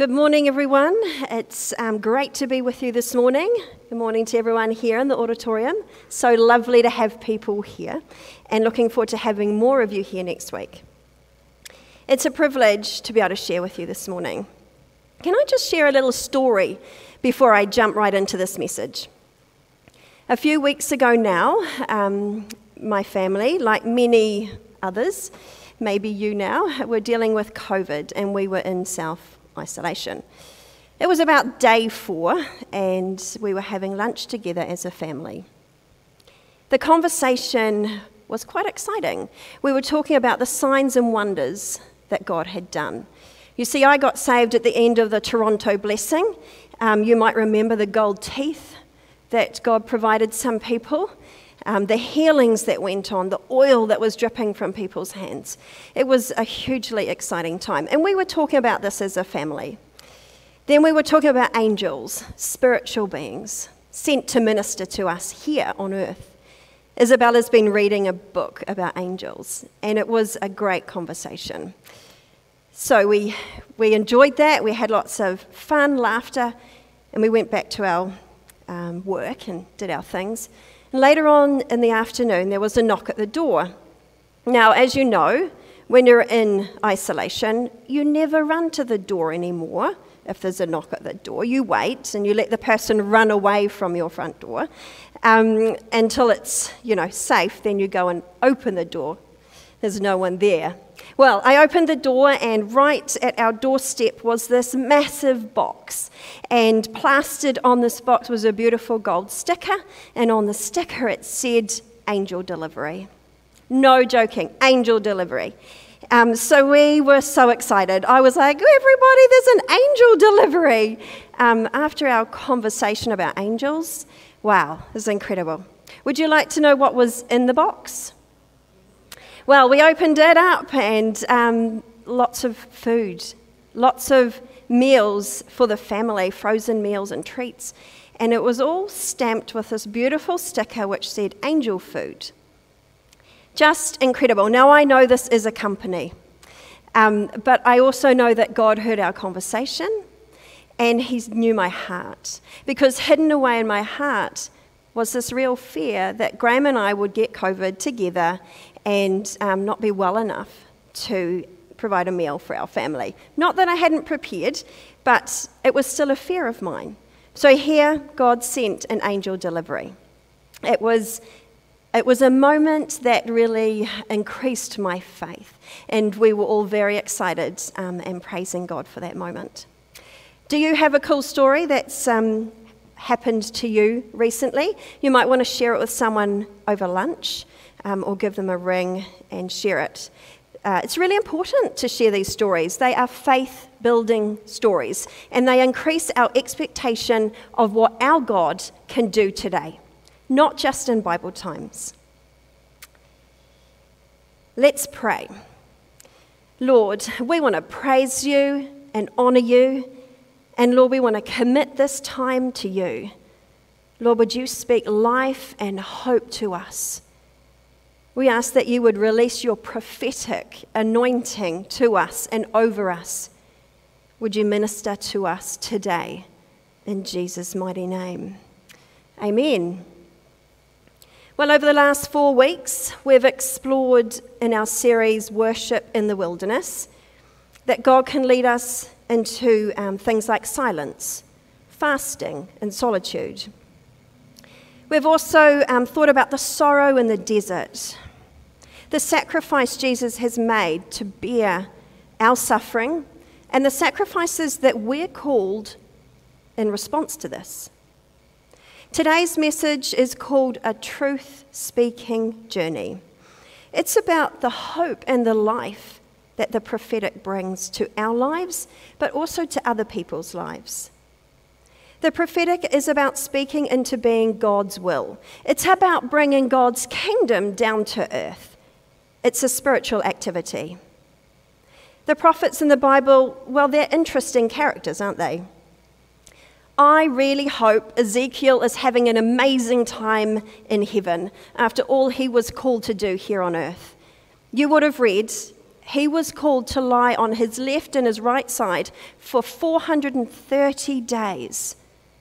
Good morning, everyone. It's great to be with you this morning. Good morning to everyone here in the auditorium. So lovely to have people here, and looking forward to having more of you here next week. It's a privilege to be able to share with you this morning. Can I just share a little story before I jump right into this message? A few weeks ago now, my family, like many others, maybe you now, were dealing with COVID, and we were in self-isolation. It was about day 4, and we were having lunch together as a family. The conversation was quite exciting. We were talking about the signs and wonders that God had done. You see, I got saved at the end of the Toronto blessing. You might remember the gold teeth that God provided some people. The healings that went on, the oil that was dripping from people's hands. It was a hugely exciting time. And we were talking about this as a family. Then we were talking about angels, spiritual beings, sent to minister to us here on earth. Isabella's been reading a book about angels, and it was a great conversation. So we enjoyed that. We had lots of fun, laughter, and we went back to our work and did our things. Later on in the afternoon, there was a knock at the door. Now, as you know, when you're in isolation, you never run to the door anymore. If there's a knock at the door, you wait and you let the person run away from your front door until it's, safe. Then you go and open the door. There's no one there. Well, I opened the door, and right at our doorstep was this massive box. And plastered on this box was a beautiful gold sticker, and on the sticker it said, "Angel Delivery." No joking, angel delivery. So we were so excited. I was like, everybody, there's an angel delivery. After our conversation about angels, wow, it was incredible. Would you like to know what was in the box? Well, we opened it up, and lots of food, lots of meals for the family, frozen meals and treats. And it was all stamped with this beautiful sticker which said angel food. Just incredible. Now, I know this is a company, but I also know that God heard our conversation, and He knew my heart. Because hidden away in my heart was this real fear that Graham and I would get COVID together and not be well enough to provide a meal for our family. Not that I hadn't prepared, but it was still a fear of mine. So here, God sent an angel delivery. It was a moment that really increased my faith, and we were all very excited and praising God for that moment. Do you have a cool story that's happened to you recently? You might want to share it with someone over lunch, or give them a ring and share it. It's really important to share these stories. They are faith-building stories, and they increase our expectation of what our God can do today, not just in Bible times. Let's pray. Lord, we want to praise you and honor you, and Lord, we want to commit this time to you. Lord, would you speak life and hope to us? We ask that you would release your prophetic anointing to us and over us. Would you minister to us today in Jesus' mighty name? Amen. Well, over the last 4 weeks, we've explored in our series Worship in the Wilderness that God can lead us into things like silence, fasting, and solitude. We've also thought about the sorrow in the desert, the sacrifice Jesus has made to bear our suffering, and the sacrifices that we're called in response to this. Today's message is called A Truth-Speaking Journey. It's about the hope and the life that the prophetic brings to our lives, but also to other people's lives. The prophetic is about speaking into being God's will. It's about bringing God's kingdom down to earth. It's a spiritual activity. The prophets in the Bible, well, they're interesting characters, aren't they? I really hope Ezekiel is having an amazing time in heaven after all he was called to do here on earth. You would have read he was called to lie on his left and his right side for 430 days.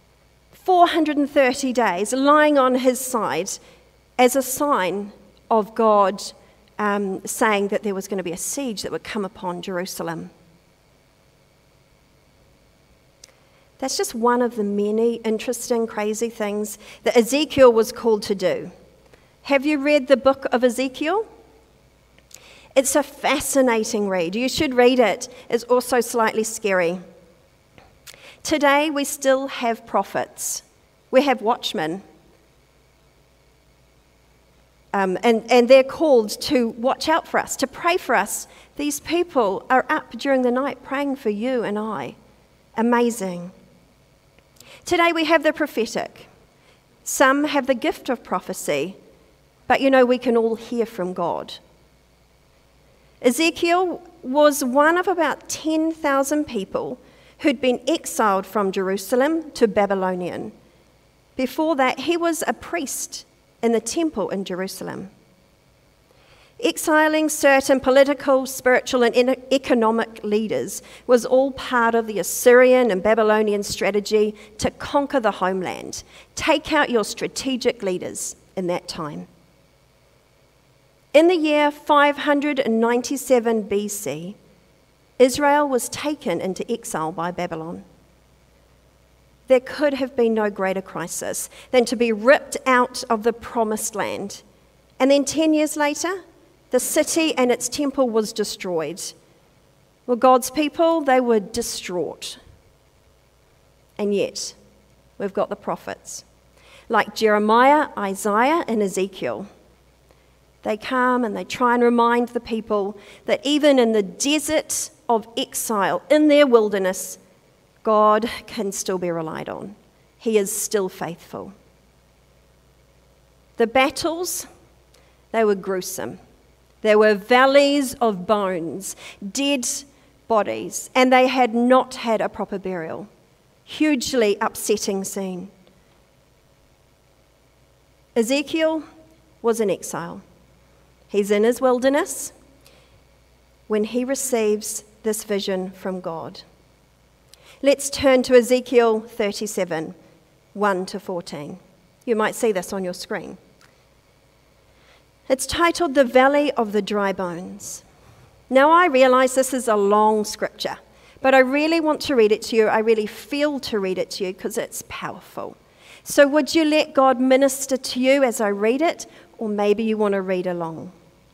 430 days lying on his side as a sign of God saying that there was going to be a siege that would come upon Jerusalem. That's just one of the many interesting, crazy things that Ezekiel was called to do. Have you read the book of Ezekiel? It's a fascinating read. You should read it. It's also slightly scary. Today, we still have prophets. We have watchmen. And they're called to watch out for us, to pray for us. These people are up during the night praying for you and I. Amazing. Today, we have the prophetic. Some have the gift of prophecy, but we can all hear from God. Ezekiel was one of about 10,000 people who'd been exiled from Jerusalem to Babylonian. Before that, he was a priest in the temple in Jerusalem. Exiling certain political, spiritual, and economic leaders was all part of the Assyrian and Babylonian strategy to conquer the homeland. Take out your strategic leaders in that time. In the year 597 BC, Israel was taken into exile by Babylon. There could have been no greater crisis than to be ripped out of the promised land. And then 10 years later, the city and its temple was destroyed. Well, God's people, they were distraught. And yet, we've got the prophets, like Jeremiah, Isaiah, and Ezekiel. They come and they try and remind the people that even in the desert of exile, in their wilderness, God can still be relied on. He is still faithful. The battles, they were gruesome. There were valleys of bones, dead bodies, and they had not had a proper burial. Hugely upsetting scene. Ezekiel was in exile. He's in his wilderness when he receives this vision from God. Let's turn to Ezekiel 37, 1 to 14. You might see this on your screen. It's titled The Valley of the Dry Bones. Now, I realize this is a long scripture, but I really want to read it to you. I really feel to read it to you because it's powerful. So would you let God minister to you as I read it, or maybe you want to read along?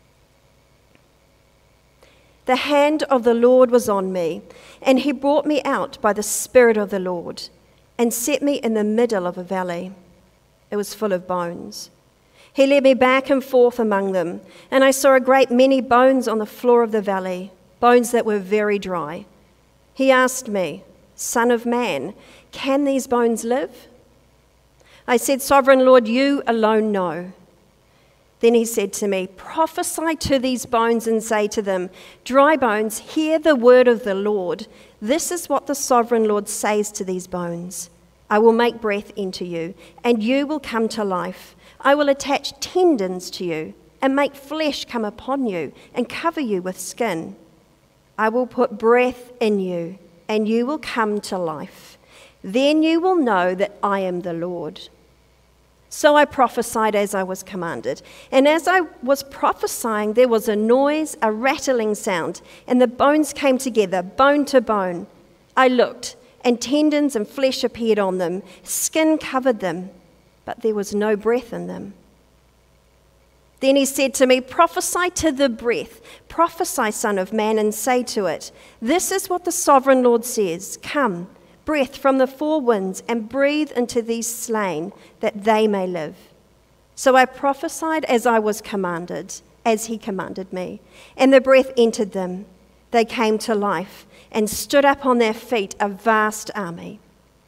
The hand of the Lord was on me, and he brought me out by the Spirit of the Lord and set me in the middle of a valley. It was full of bones. He led me back and forth among them, and I saw a great many bones on the floor of the valley, bones that were very dry. He asked me, Son of man, can these bones live? I said, Sovereign Lord, you alone know. Then he said to me, Prophesy to these bones and say to them, Dry bones, hear the word of the Lord. This is what the Sovereign Lord says to these bones. I will make breath into you, and you will come to life. I will attach tendons to you and make flesh come upon you and cover you with skin. I will put breath in you, and you will come to life. Then you will know that I am the Lord. So I prophesied as I was commanded. And as I was prophesying, there was a noise, a rattling sound, and the bones came together, bone to bone. I looked, and tendons and flesh appeared on them. Skin covered them, but there was no breath in them. Then he said to me, Prophesy to the breath. Prophesy, Son of Man, and say to it, This is what the Sovereign Lord says. Come, breath from the four winds, and breathe into these slain, that they may live. So I prophesied as I was commanded, as he commanded me, and the breath entered them. They came to life and stood up on their feet, a vast army.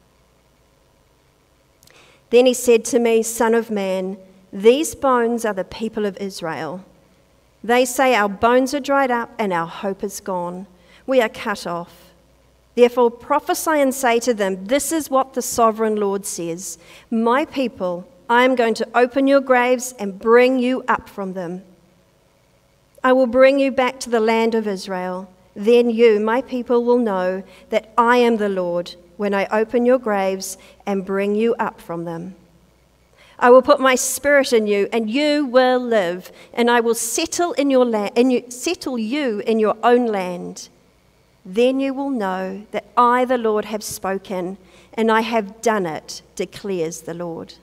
Then he said to me, Son of man, these bones are the people of Israel. They say, Our bones are dried up and our hope is gone. We are cut off. Therefore prophesy and say to them, This is what the Sovereign Lord says. My people, I am going to open your graves and bring you up from them. I will bring you back to the land of Israel. Then you, my people, will know that I am the Lord when I open your graves and bring you up from them. I will put my spirit in you, and you will live, and I will settle settle you in your own land. Then you will know that I, the Lord, have spoken, and I have done it, declares the Lord.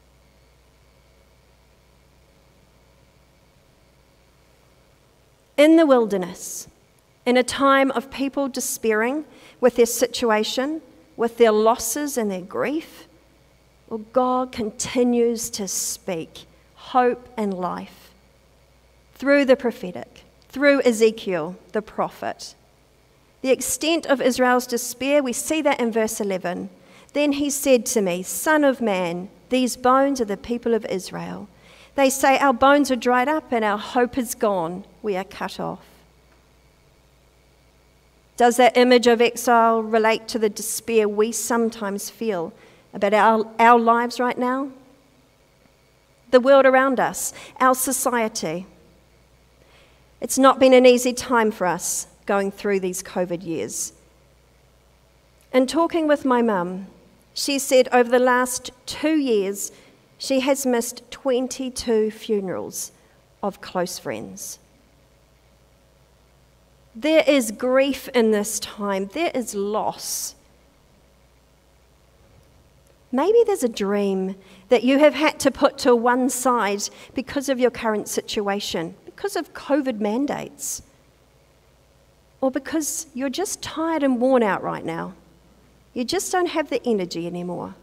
In the wilderness, in a time of people despairing with their situation, with their losses and their grief, well, God continues to speak hope and life through the prophetic, through Ezekiel, the prophet. The extent of Israel's despair, we see that in verse 11. Then he said to me, Son of man, these bones are the people of Israel. They say, our bones are dried up and our hope is gone. We are cut off. Does that image of exile relate to the despair we sometimes feel about our lives right now? The world around us, our society. It's not been an easy time for us going through these COVID years. In talking with my mum, she said over the last 2 years, she has missed 22 funerals of close friends. There is grief in this time. There is loss. Maybe there's a dream that you have had to put to one side because of your current situation, because of COVID mandates, or because you're just tired and worn out right now. You just don't have the energy anymore.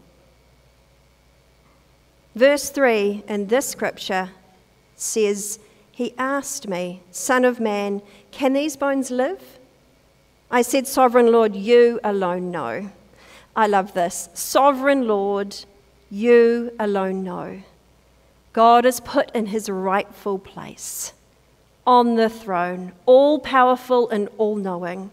Verse 3 in this scripture says, He asked me, Son of man, can these bones live? I said, Sovereign Lord, you alone know. I love this. Sovereign Lord, you alone know. God is put in his rightful place, on the throne, all-powerful and all-knowing.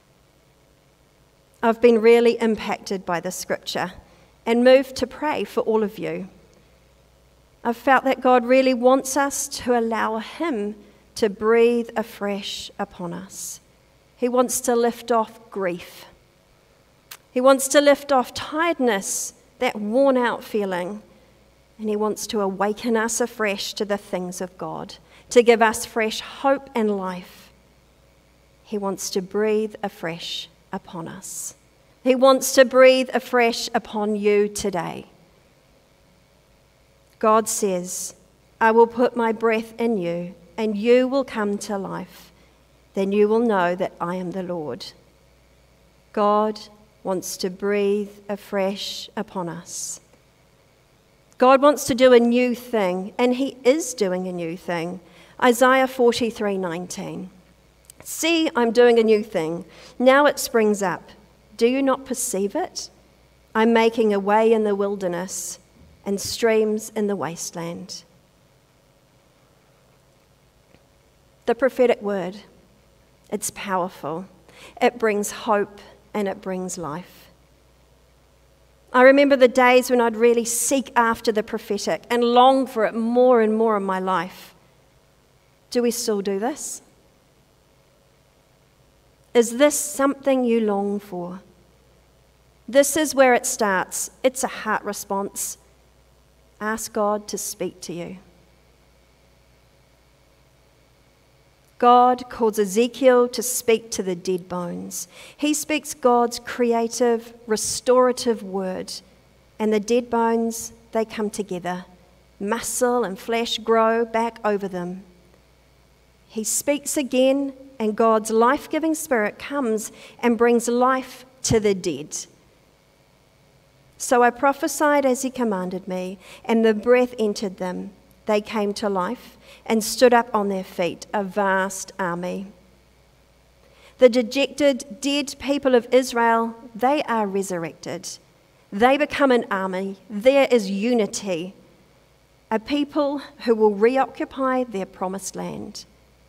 I've been really impacted by this scripture and moved to pray for all of you. I've felt that God really wants us to allow him to breathe afresh upon us. He wants to lift off grief. He wants to lift off tiredness, that worn-out feeling, and he wants to awaken us afresh to the things of God, to give us fresh hope and life. He wants to breathe afresh upon us. He wants to breathe afresh upon you today. God says, I will put my breath in you, and you will come to life. Then you will know that I am the Lord. God wants to breathe afresh upon us. God wants to do a new thing, and he is doing a new thing. Isaiah 43:19. See, I'm doing a new thing. Now it springs up. Do you not perceive it? I'm making a way in the wilderness and streams in the wasteland. The prophetic word, it's powerful. It brings hope and it brings life. I remember the days when I'd really seek after the prophetic and long for it more and more in my life. Do we still do this? Is this something you long for? This is where it starts. It's a heart response. Ask God to speak to you. God calls Ezekiel to speak to the dead bones. He speaks God's creative, restorative word, and the dead bones, they come together. Muscle and flesh grow back over them. He speaks again, and God's life-giving spirit comes and brings life to the dead. So I prophesied as he commanded me, and the breath entered them. They came to life and stood up on their feet, a vast army. The dejected, dead people of Israel, they are resurrected. They become an army. There is unity, a people who will reoccupy their promised land.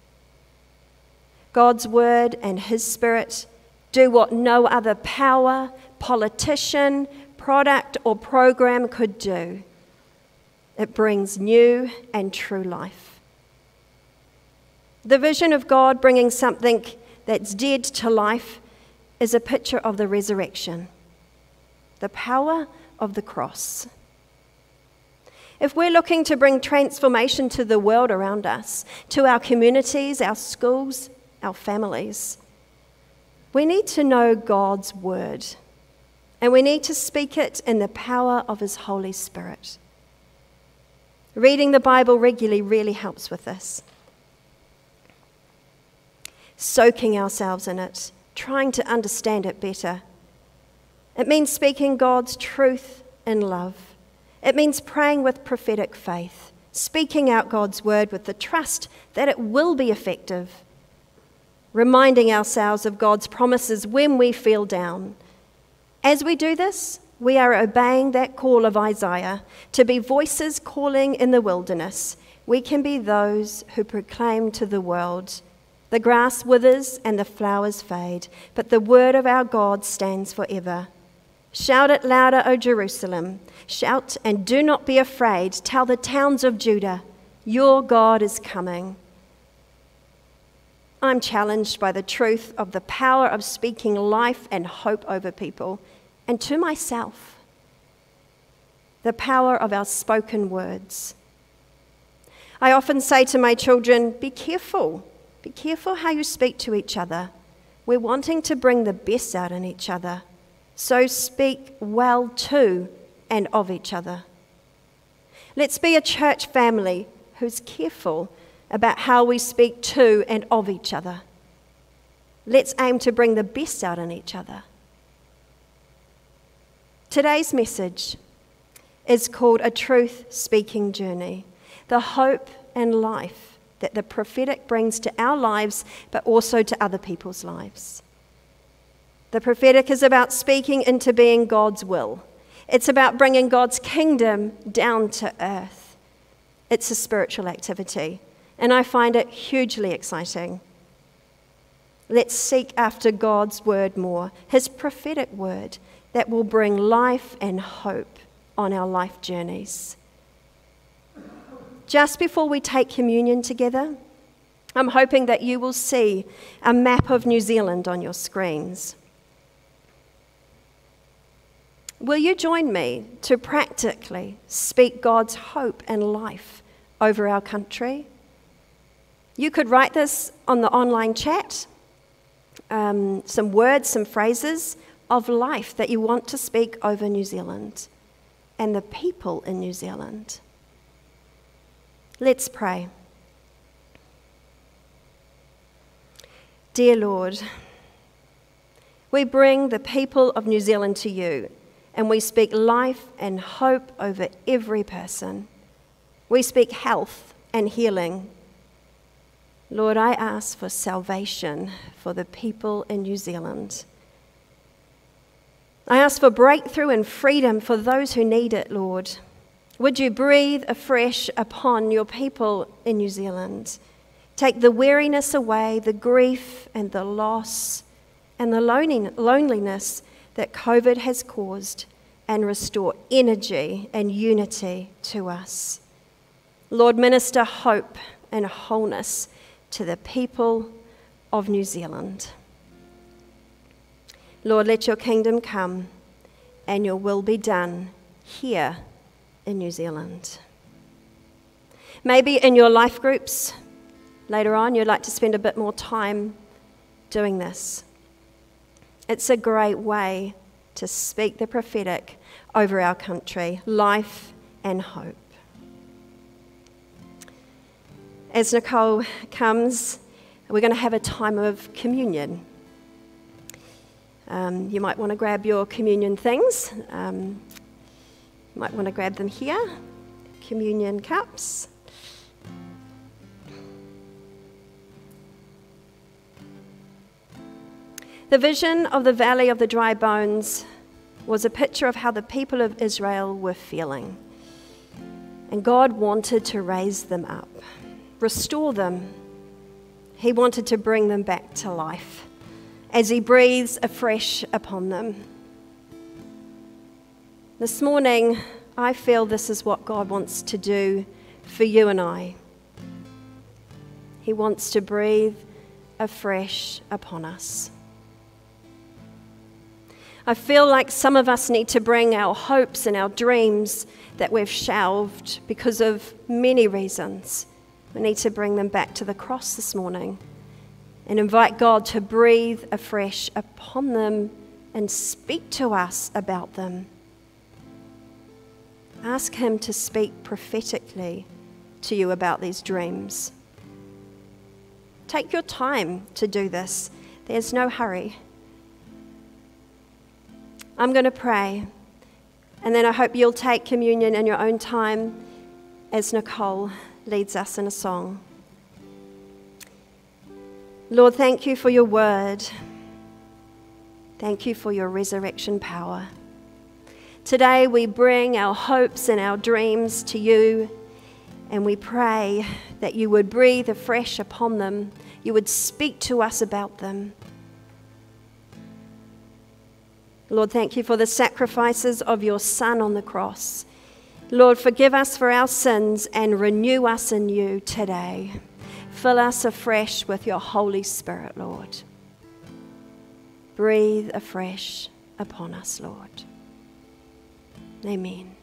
God's word and his spirit do what no other power, politician, product or program could do. It brings new and true life. The vision of God bringing something that's dead to life is a picture of the resurrection, the power of the cross. If we're looking to bring transformation to the world around us, to our communities, our schools, our families, we need to know God's word, and we need to speak it in the power of His Holy Spirit. Reading the Bible regularly really helps with this. Soaking ourselves in it, trying to understand it better. It means speaking God's truth in love. It means praying with prophetic faith, speaking out God's word with the trust that it will be effective, reminding ourselves of God's promises when we feel down. As we do this, we are obeying that call of Isaiah to be voices calling in the wilderness. We can be those who proclaim to the world, the grass withers and the flowers fade, but the word of our God stands forever. Shout it louder, O Jerusalem. Shout and do not be afraid. Tell the towns of Judah, your God is coming. I'm challenged by the truth of the power of speaking life and hope over people, and to myself, the power of our spoken words. I often say to my children, be careful how you speak to each other. We're wanting to bring the best out in each other, so speak well to and of each other. Let's be a church family who's careful about how we speak to and of each other. Let's aim to bring the best out in each other. Today's message is called A Truth-Speaking Journey, the hope and life that the prophetic brings to our lives, but also to other people's lives. The prophetic is about speaking into being God's will. It's about bringing God's kingdom down to earth. It's a spiritual activity, and I find it hugely exciting. Let's seek after God's word more, His prophetic word that will bring life and hope on our life journeys. Just before we take communion together, I'm hoping that you will see a map of New Zealand on your screens. Will you join me to practically speak God's hope and life over our country? You could write this on the online chat, some words, some phrases of life that you want to speak over New Zealand and the people in New Zealand. Let's pray. Dear Lord, we bring the people of New Zealand to you, and we speak life and hope over every person. We speak health and healing. Lord, I ask for salvation for the people in New Zealand. I ask for breakthrough and freedom for those who need it, Lord. Would you breathe afresh upon your people in New Zealand? Take the weariness away, the grief and the loss and the loneliness that COVID has caused, and restore energy and unity to us. Lord, minister hope and wholeness to the people of New Zealand. Lord, let your kingdom come and your will be done here in New Zealand. Maybe in your life groups later on, you'd like to spend a bit more time doing this. It's a great way to speak the prophetic over our country, life and hope. As Nicole comes, we're going to have a time of communion. You might want to grab your communion things. You might want to grab them here, communion cups. The vision of the Valley of the Dry Bones was a picture of how the people of Israel were feeling. And God wanted to raise them up, restore them. He wanted to bring them back to life as He breathes afresh upon them. This morning, I feel this is what God wants to do for you and I. He wants to breathe afresh upon us. I feel like some of us need to bring our hopes and our dreams that we've shelved because of many reasons. We need to bring them back to the cross this morning and invite God to breathe afresh upon them and speak to us about them. Ask Him to speak prophetically to you about these dreams. Take your time to do this. There's no hurry. I'm going to pray, and then I hope you'll take communion in your own time as Nicole leads us in a song. Lord, thank you for your word. Thank you for your resurrection power. Today we bring our hopes and our dreams to you, and we pray that you would breathe afresh upon them. You would speak to us about them. Lord, thank you for the sacrifices of your Son on the cross. Lord, forgive us for our sins and renew us in you today. Fill us afresh with your Holy Spirit, Lord. Breathe afresh upon us, Lord. Amen.